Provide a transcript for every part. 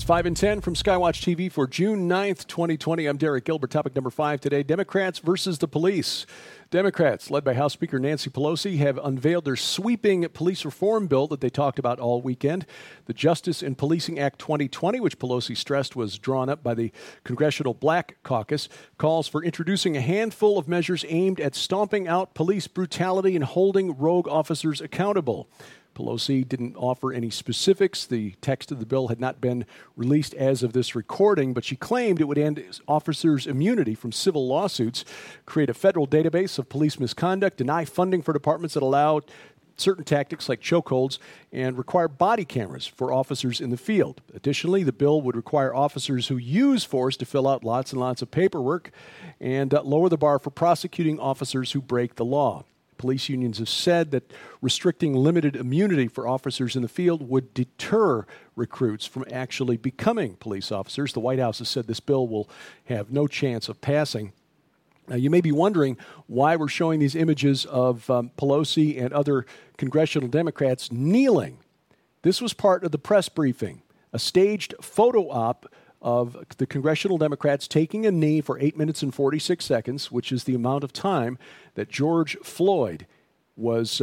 5 and 10 from Skywatch TV for June 9th, 2020. I'm Derek Gilbert. Topic number 5 today, Democrats versus the police. Democrats, led by House Speaker Nancy Pelosi, have unveiled their sweeping police reform bill that they talked about all weekend. The Justice in Policing Act 2020, which Pelosi stressed was drawn up by the Congressional Black Caucus, calls for introducing a handful of measures aimed at stomping out police brutality and holding rogue officers accountable. Pelosi didn't offer any specifics. The text of the bill had not been released as of this recording, but she claimed it would end officers' immunity from civil lawsuits, create a federal database of police misconduct, deny funding for departments that allow certain tactics like chokeholds, and require body cameras for officers in the field. Additionally, the bill would require officers who use force to fill out lots and lots of paperwork and lower the bar for prosecuting officers who break the law. Police unions have said that restricting limited immunity for officers in the field would deter recruits from actually becoming police officers. The White House has said this bill will have no chance of passing. Now, you may be wondering why we're showing these images of Pelosi and other congressional Democrats kneeling. This was part of the press briefing, a staged photo op of the congressional Democrats taking a knee for 8 minutes and 46 seconds, which is the amount of time that George Floyd was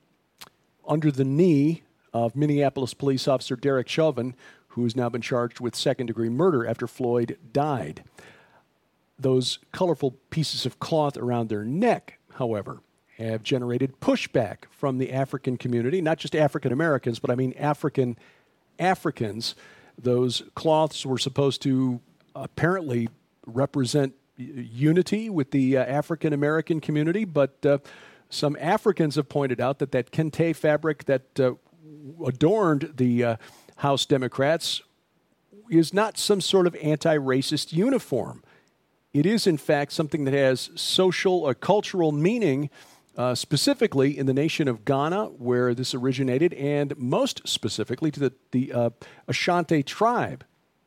under the knee of Minneapolis police officer Derek Chauvin, who has now been charged with second-degree murder after Floyd died. Those colorful pieces of cloth around their neck, however, have generated pushback from the African community, not just African Americans, but I mean Africans. Those cloths were supposed to apparently represent unity with the African American community, but some Africans have pointed out that kente fabric that adorned the House Democrats is not some sort of anti-racist uniform. It is, in fact, something that has social or cultural meaning, specifically in the nation of Ghana, where this originated, and most specifically to the Ashanti tribe.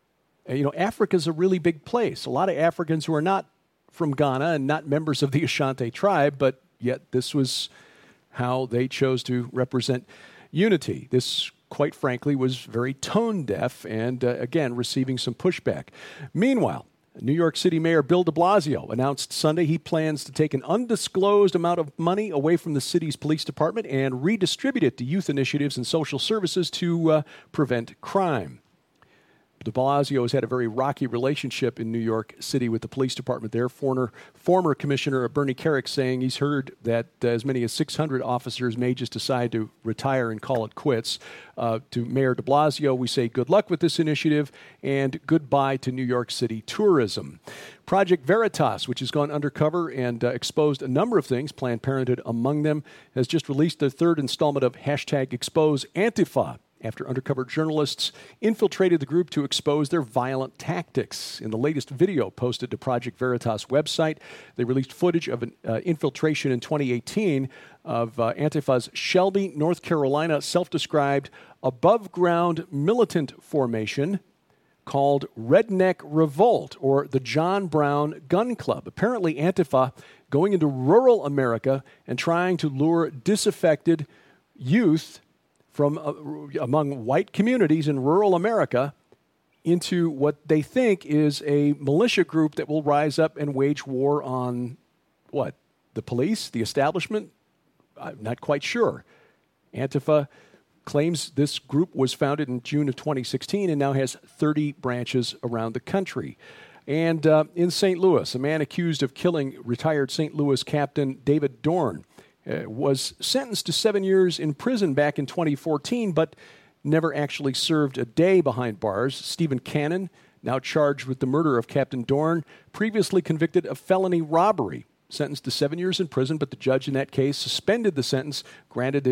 Africa's a really big place. A lot of Africans who are not from Ghana and not members of the Ashanti tribe, but yet this was how they chose to represent unity. This, quite frankly, was very tone-deaf and, again, receiving some pushback. Meanwhile, New York City Mayor Bill de Blasio announced Sunday he plans to take an undisclosed amount of money away from the city's police department and redistribute it to youth initiatives and social services to prevent crime. De Blasio has had a very rocky relationship in New York City with the police department there. Former Commissioner Bernie Kerik saying he's heard that as many as 600 officers may just decide to retire and call it quits. To Mayor de Blasio, we say good luck with this initiative and goodbye to New York City tourism. Project Veritas, which has gone undercover and exposed a number of things, Planned Parenthood among them, has just released their third installment of #Expose Antifa, after undercover journalists infiltrated the group to expose their violent tactics. In the latest video posted to Project Veritas website, they released footage of an infiltration in 2018 of Antifa's Shelby, North Carolina, self-described above-ground militant formation called Redneck Revolt, or the John Brown Gun Club. Apparently, Antifa going into rural America and trying to lure disaffected youth from among white communities in rural America into what they think is a militia group that will rise up and wage war on, what, the police, the establishment? I'm not quite sure. Antifa claims this group was founded in June of 2016 and now has 30 branches around the country. And in St. Louis, a man accused of killing retired St. Louis Captain David Dorn was sentenced to 7 years in prison back in 2014, but never actually served a day behind bars. Stephen Cannon, now charged with the murder of Captain Dorn, previously convicted of felony robbery, sentenced to 7 years in prison, but the judge in that case suspended the sentence, granted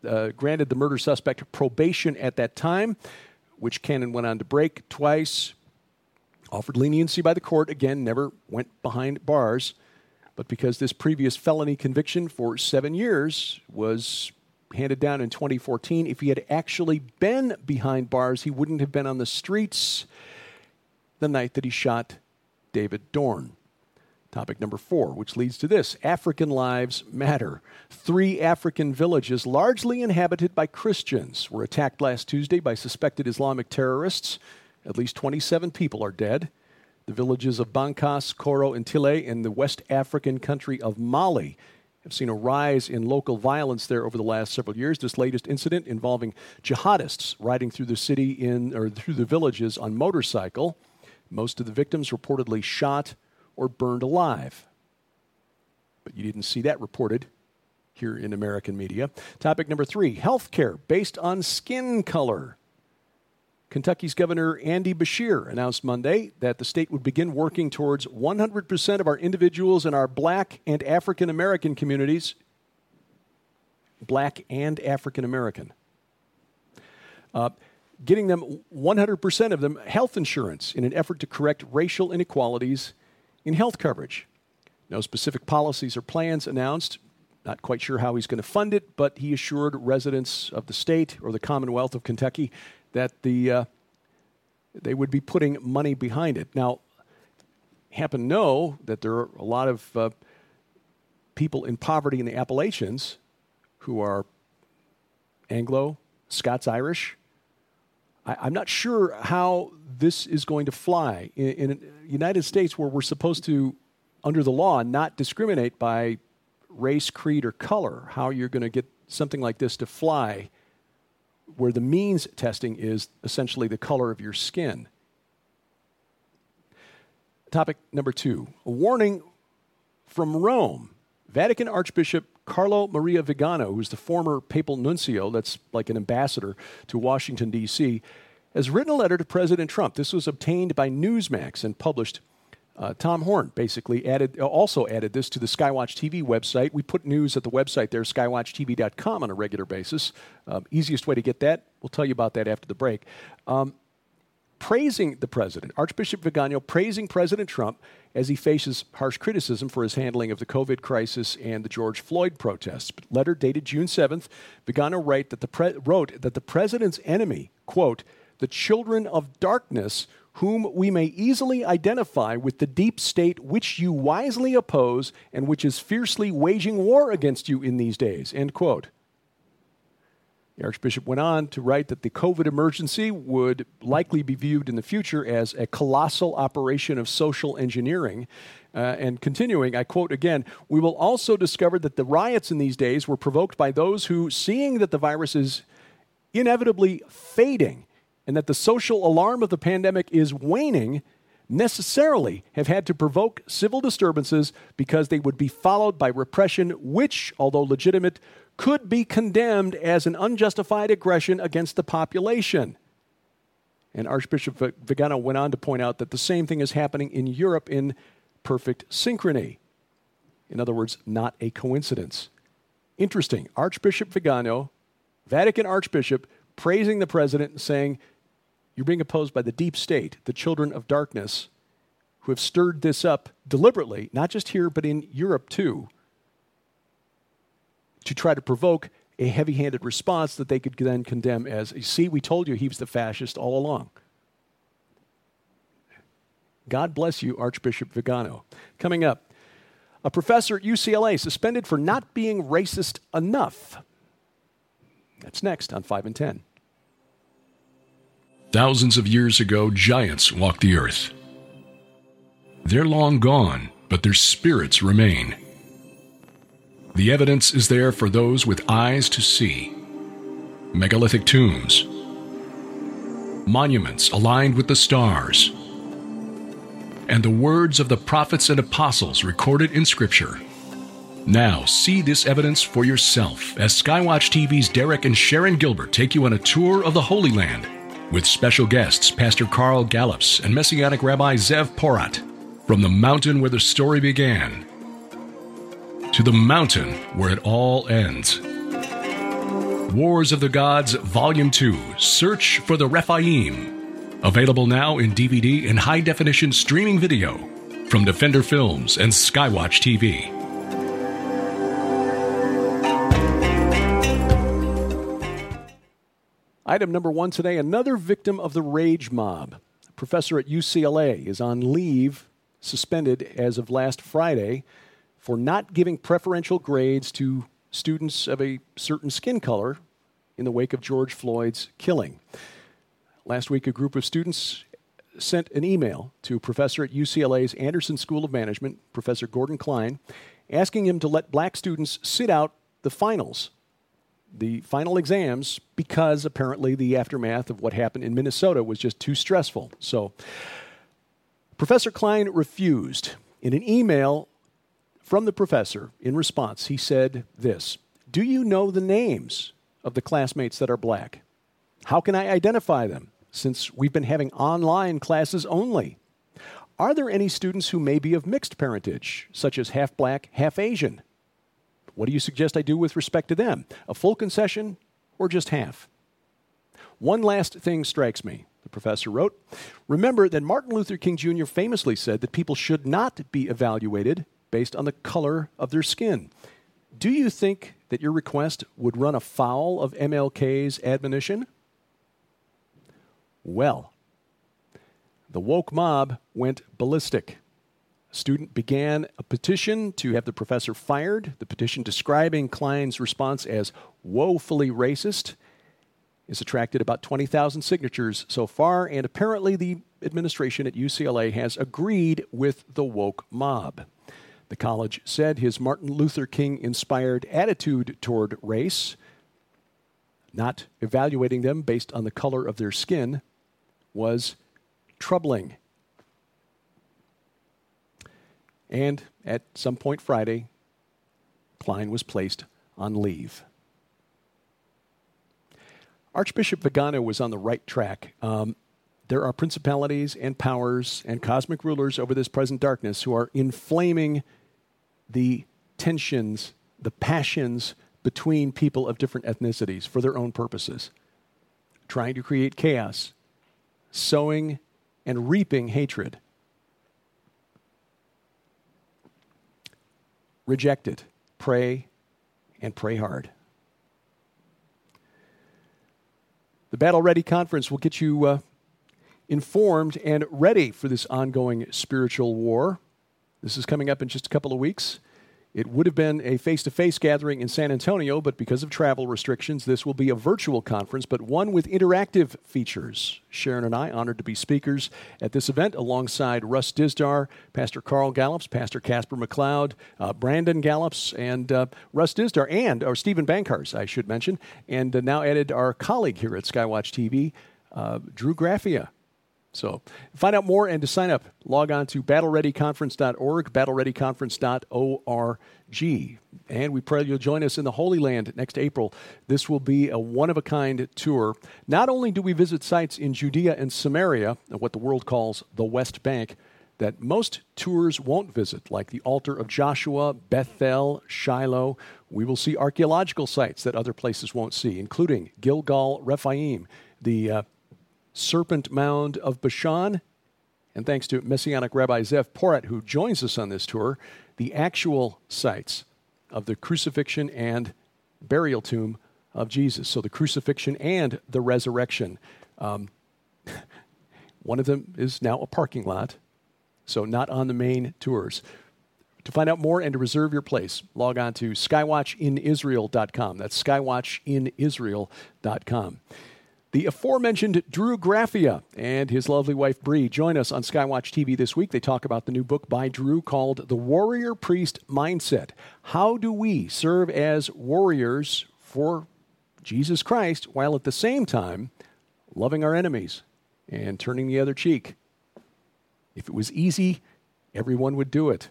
the murder suspect probation at that time, which Cannon went on to break twice, offered leniency by the court, again, never went behind bars. But because this previous felony conviction for 7 years was handed down in 2014, if he had actually been behind bars, he wouldn't have been on the streets the night that he shot David Dorn. Topic number 4, which leads to this. African lives matter. 3 African villages, largely inhabited by Christians, were attacked last Tuesday by suspected Islamic terrorists. At least 27 people are dead. The villages of Bankas, Koro, and Tile in the West African country of Mali have seen a rise in local violence there over the last several years. This latest incident involving jihadists riding through the city through the villages on motorcycle. Most of the victims reportedly shot or burned alive. But you didn't see that reported here in American media. Topic number 3, healthcare based on skin color. Kentucky's Governor Andy Beshear announced Monday that the state would begin working towards 100% of our individuals in our black and African American communities, black and African American, getting them 100% of them health insurance in an effort to correct racial inequalities in health coverage. No specific policies or plans announced. Not quite sure how he's going to fund it, but he assured residents of the state or the Commonwealth of Kentucky that they would be putting money behind it. Now, happen to know that there are a lot of people in poverty in the Appalachians who are Anglo, Scots-Irish. I'm not sure how this is going to fly in the United States, where we're supposed to, under the law, not discriminate by race, creed, or color. How you're going to get something like this to fly where the means testing is essentially the color of your skin. Topic number 2, a warning from Rome. Vatican Archbishop Carlo Maria Vigano, who's the former papal nuncio, that's like an ambassador to Washington, D.C., has written a letter to President Trump. This was obtained by Newsmax and published. Tom Horn basically also added this to the Skywatch TV website. We put news at the website there, skywatchtv.com, on a regular basis. Easiest way to get that, we'll tell you about that after the break. Praising the president, Archbishop Vigano praising President Trump as he faces harsh criticism for his handling of the COVID crisis and the George Floyd protests. Letter dated June 7th, Vigano wrote that the president's enemy, quote, the children of darkness, whom we may easily identify with the deep state which you wisely oppose and which is fiercely waging war against you in these days, end quote. The Archbishop went on to write that the COVID emergency would likely be viewed in the future as a colossal operation of social engineering. And continuing, I quote again, we will also discover that the riots in these days were provoked by those who, seeing that the virus is inevitably fading, and that the social alarm of the pandemic is waning, necessarily have had to provoke civil disturbances because they would be followed by repression which, although legitimate, could be condemned as an unjustified aggression against the population. And Archbishop Vigano went on to point out that the same thing is happening in Europe in perfect synchrony. In other words, not a coincidence. Interesting. Archbishop Vigano, Vatican Archbishop, praising the president and saying, you're being opposed by the deep state, the children of darkness, who have stirred this up deliberately, not just here, but in Europe too, to try to provoke a heavy-handed response that they could then condemn as, see, we told you he was the fascist all along. God bless you, Archbishop Vigano. Coming up, a professor at UCLA suspended for not being racist enough. That's next on 5 and 10. Thousands of years ago, giants walked the earth. They're long gone, but their spirits remain. The evidence is there for those with eyes to see. Megalithic tombs, monuments aligned with the stars, and the words of the prophets and apostles recorded in Scripture. Now, see this evidence for yourself as Skywatch TV's Derek and Sharon Gilbert take you on a tour of the Holy Land with special guests Pastor Carl Gallups and Messianic Rabbi Zev Porat. From the mountain where the story began to the mountain where it all ends. Wars of the Gods, Volume 2, Search for the Rephaim. Available now in DVD and high-definition streaming video from Defender Films and Skywatch TV. Item number 1 today, another victim of the rage mob. A professor at UCLA is on leave, suspended as of last Friday, for not giving preferential grades to students of a certain skin color in the wake of George Floyd's killing. Last week, a group of students sent an email to a professor at UCLA's Anderson School of Management, Professor Gordon Klein, asking him to let black students sit out the finals, the final exams, because apparently the aftermath of what happened in Minnesota was just too stressful. So Professor Klein refused. In an email from the professor, in response, he said this: "Do you know the names of the classmates that are black? How can I identify them, since we've been having online classes only? Are there any students who may be of mixed parentage, such as half black, half Asian? What do you suggest I do with respect to them? A full concession or just half? One last thing strikes me," the professor wrote. "Remember that Martin Luther King Jr. famously said that people should not be evaluated based on the color of their skin. Do you think that your request would run afoul of MLK's admonition?" Well, the woke mob went ballistic. A student began a petition to have the professor fired. The petition, describing Klein's response as woefully racist, has attracted about 20,000 signatures so far, and apparently the administration at UCLA has agreed with the woke mob. The college said his Martin Luther King-inspired attitude toward race, not evaluating them based on the color of their skin, was troubling. And at some point Friday, Klein was placed on leave. Archbishop Vigano was on the right track. There are principalities and powers and cosmic rulers over this present darkness who are inflaming the tensions, the passions between people of different ethnicities for their own purposes, trying to create chaos, sowing and reaping hatred. Reject it. Pray, and pray hard. The Battle Ready Conference will get you informed and ready for this ongoing spiritual war. This is coming up in just a couple of weeks. It would have been a face-to-face gathering in San Antonio, but because of travel restrictions, this will be a virtual conference, but one with interactive features. Sharon and I honored to be speakers at this event alongside Russ Dizdar, Pastor Carl Gallups, Pastor Casper McLeod, Brandon Gallups, and Russ Dizdar, or Stephen Bankhars, I should mention, and now added our colleague here at Skywatch TV, Drew Graffia. So find out more and to sign up, log on to battlereadyconference.org, battlereadyconference.org. And we pray you'll join us in the Holy Land next April. This will be a one-of-a-kind tour. Not only do we visit sites in Judea and Samaria, what the world calls the West Bank, that most tours won't visit, like the altar of Joshua, Bethel, Shiloh. We will see archaeological sites that other places won't see, including Gilgal, Rephaim, the Serpent Mound of Bashan, and thanks to Messianic Rabbi Zev Porat, who joins us on this tour, the actual sites of the crucifixion and burial tomb of Jesus. So the crucifixion and the resurrection. One of them is now a parking lot, so not on the main tours. To find out more and to reserve your place, log on to skywatchinisrael.com. That's skywatchinisrael.com. The aforementioned Drew Graffia and his lovely wife Bree join us on Skywatch TV this week. They talk about the new book by Drew called The Warrior Priest Mindset. How do we serve as warriors for Jesus Christ while at the same time loving our enemies and turning the other cheek? If it was easy, everyone would do it.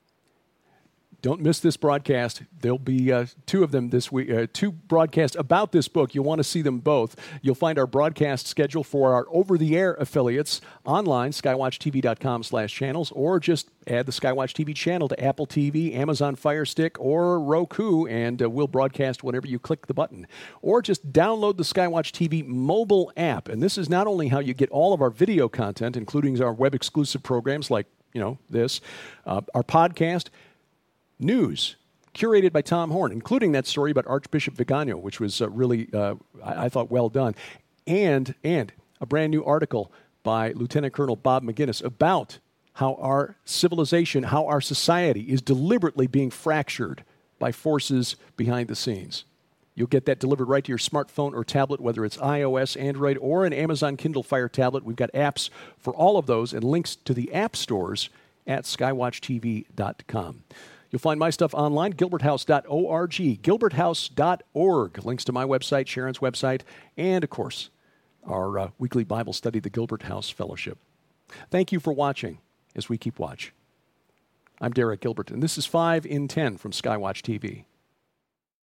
Don't miss this broadcast. There'll be two of them this week, two broadcasts about this book. You'll want to see them both. You'll find our broadcast schedule for our over-the-air affiliates online, skywatchtv.com/channels, or just add the Skywatch TV channel to Apple TV, Amazon Fire Stick, or Roku, and we'll broadcast whenever you click the button. Or just download the Skywatch TV mobile app. And this is not only how you get all of our video content, including our web-exclusive programs like, this, our podcast, news curated by Tom Horn, including that story about Archbishop Vigano, which was really, I thought, well done, and a brand new article by Lieutenant Colonel Bob McGinnis about how our civilization, how our society is deliberately being fractured by forces behind the scenes. You'll get that delivered right to your smartphone or tablet, whether it's iOS, Android, or an Amazon Kindle Fire tablet. We've got apps for all of those and links to the app stores at skywatchtv.com. You'll find my stuff online, gilberthouse.org, gilberthouse.org. Links to my website, Sharon's website, and, of course, our weekly Bible study, the Gilbert House Fellowship. Thank you for watching as we keep watch. I'm Derek Gilbert, and this is 5 in 10 from Skywatch TV.